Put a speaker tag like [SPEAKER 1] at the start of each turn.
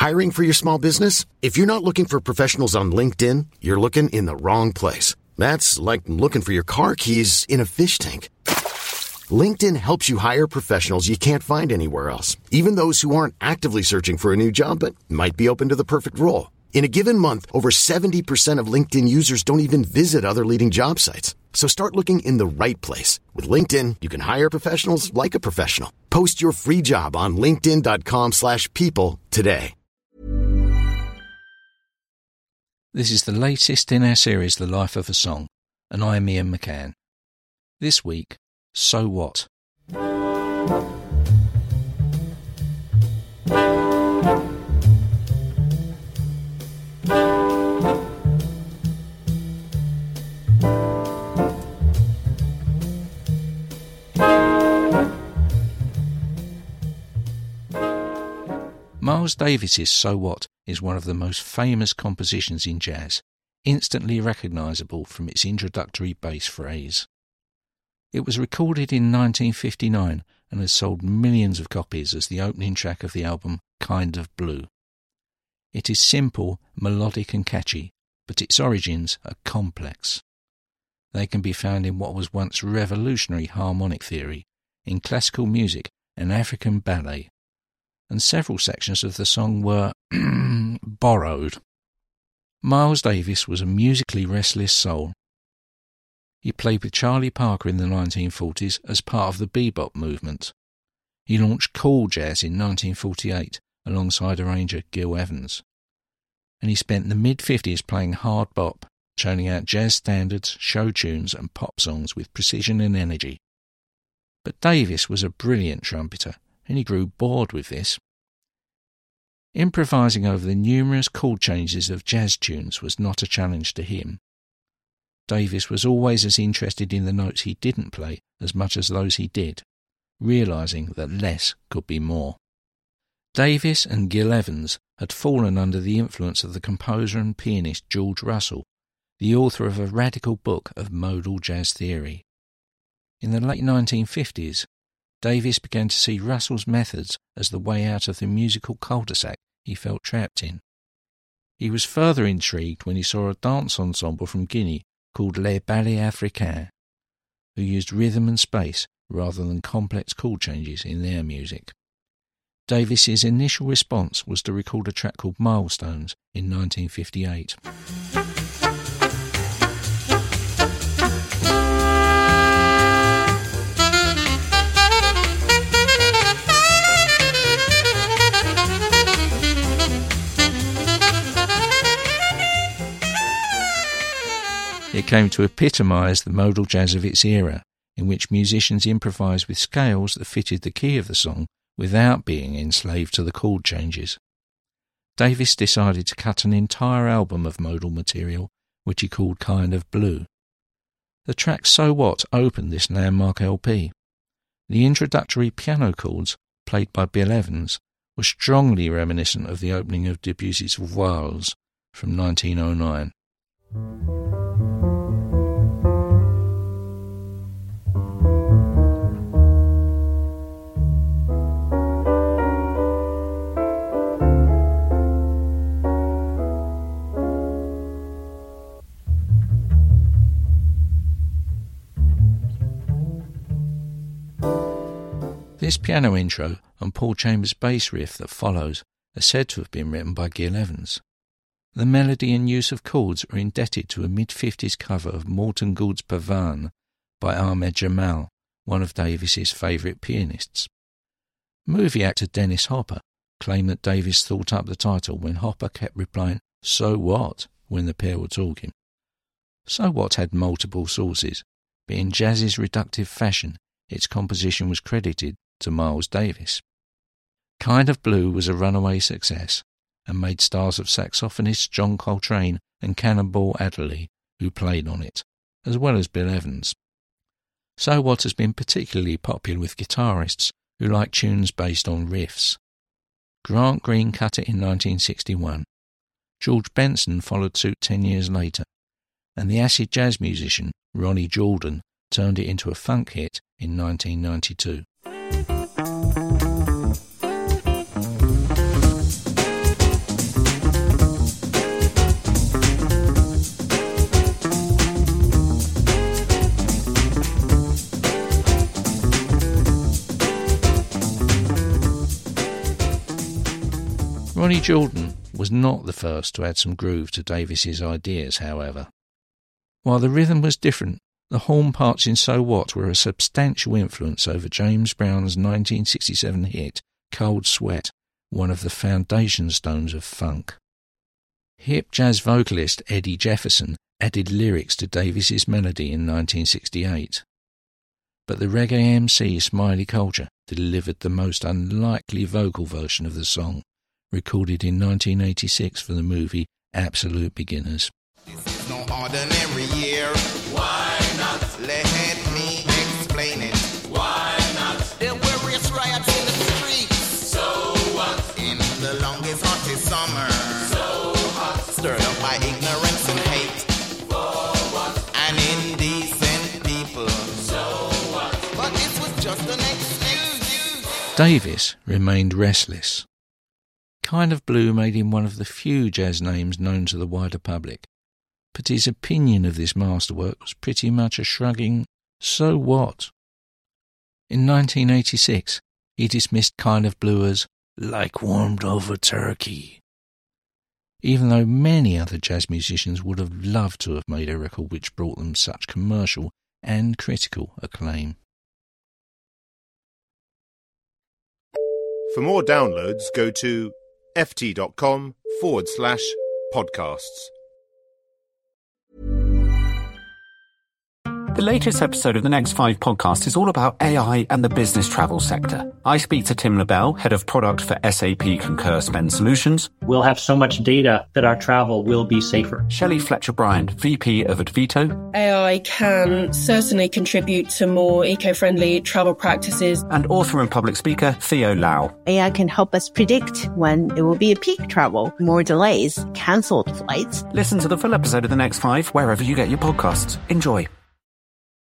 [SPEAKER 1] Hiring for your small business? If you're not looking for professionals on LinkedIn, you're looking in the wrong place. That's like looking for your car keys in a fish tank. LinkedIn helps you hire professionals you can't find anywhere else, even those who aren't actively searching for a new job but might be open to the perfect role. In a given month, over 70% of LinkedIn users don't even visit other leading job sites. So start looking in the right place. With LinkedIn, you can hire professionals like a professional. Post your free job on linkedin.com/people today.
[SPEAKER 2] This is the latest in our series, The Life of a Song, and I am Ian McCann. This week, So What? Miles Davis's So What is one of the most famous compositions in jazz, instantly recognisable from its introductory bass phrase. It was recorded in 1959 and has sold millions of copies as the opening track of the album Kind of Blue. It is simple, melodic and catchy, but its origins are complex. They can be found in what was once revolutionary harmonic theory, in classical music and African ballet, and several sections of the song were borrowed. Miles Davis was a musically restless soul. He played with Charlie Parker in the 1940s as part of the bebop movement. He launched cool jazz in 1948 alongside arranger Gil Evans. And he spent the mid-50s playing hard bop, churning out jazz standards, show tunes and pop songs with precision and energy. But Davis was a brilliant trumpeter, and he grew bored with this. Improvising over the numerous chord changes of jazz tunes was not a challenge to him. Davis was always as interested in the notes he didn't play as much as those he did, realising that less could be more. Davis and Gil Evans had fallen under the influence of the composer and pianist George Russell, the author of a radical book of modal jazz theory. In the late 1950s, Davis began to see Russell's methods as the way out of the musical cul-de-sac he felt trapped in. He was further intrigued when he saw a dance ensemble from Guinea called Les Ballets Africains, who used rhythm and space rather than complex chord changes in their music. Davis's initial response was to record a track called Milestones in 1958. It came to epitomise the modal jazz of its era, in which musicians improvised with scales that fitted the key of the song without being enslaved to the chord changes. Davis decided to cut an entire album of modal material, which he called Kind of Blue. The track So What opened this landmark LP. The introductory piano chords, played by Bill Evans, were strongly reminiscent of the opening of Debussy's Voiles from 1909. This piano intro and Paul Chambers' bass riff that follows are said to have been written by Gil Evans. The melody and use of chords are indebted to a mid-50s cover of Morton Gould's Pavane by Ahmed Jamal, one of Davis's favourite pianists. Movie actor Dennis Hopper claimed that Davis thought up the title when Hopper kept replying, "So what?" when the pair were talking. So What had multiple sources, but in jazz's reductive fashion, its composition was credited to Miles Davis. Kind of Blue was a runaway success and made stars of saxophonists John Coltrane and Cannonball Adderley, who played on it, as well as Bill Evans. So What has been particularly popular with guitarists who like tunes based on riffs. Grant Green cut it in 1961. George Benson followed suit 10 years later, and the acid jazz musician Ronnie Jordan turned it into a funk hit in 1992. Ronnie Jordan was not the first to add some groove to Davis's ideas, however. While the rhythm was different, the horn parts in So What were a substantial influence over James Brown's 1967 hit Cold Sweat, one of the foundation stones of funk. Hip jazz vocalist Eddie Jefferson added lyrics to Davis's melody in 1968. But the reggae MC Smiley Culture delivered the most unlikely vocal version of the song, recorded in 1986 for the movie Absolute Beginners.
[SPEAKER 3] This is no ordinary year. Why not? Let me explain it. Why not? There were various riots in the streets. So what? In the longest, hottest summer. So hot. Stirred up by ignorance and hate. For what? And indecent people. So what? But this was just an excuse.
[SPEAKER 2] Davis remained restless. Kind of Blue made him one of the few jazz names known to the wider public, but his opinion of this masterwork was pretty much a shrugging, so what? In 1986, he dismissed Kind of Blue as like warmed over turkey, even though many other jazz musicians would have loved to have made a record which brought them such commercial and critical acclaim.
[SPEAKER 4] For more downloads, go to ft.com/podcasts.
[SPEAKER 5] The latest episode of the Next 5 podcast is all about AI and the business travel sector. I speak to Tim LaBelle, head of product for SAP Concur Spend Solutions.
[SPEAKER 6] We'll have so much data that our travel will be safer.
[SPEAKER 5] Shelley Fletcher-Bryant, VP of Advito.
[SPEAKER 7] AI can certainly contribute to more eco-friendly travel practices.
[SPEAKER 5] And author and public speaker Theo Lau.
[SPEAKER 8] AI can help us predict when it will be a peak travel, more delays, cancelled flights.
[SPEAKER 5] Listen to the full episode of the Next 5 wherever you get your podcasts. Enjoy.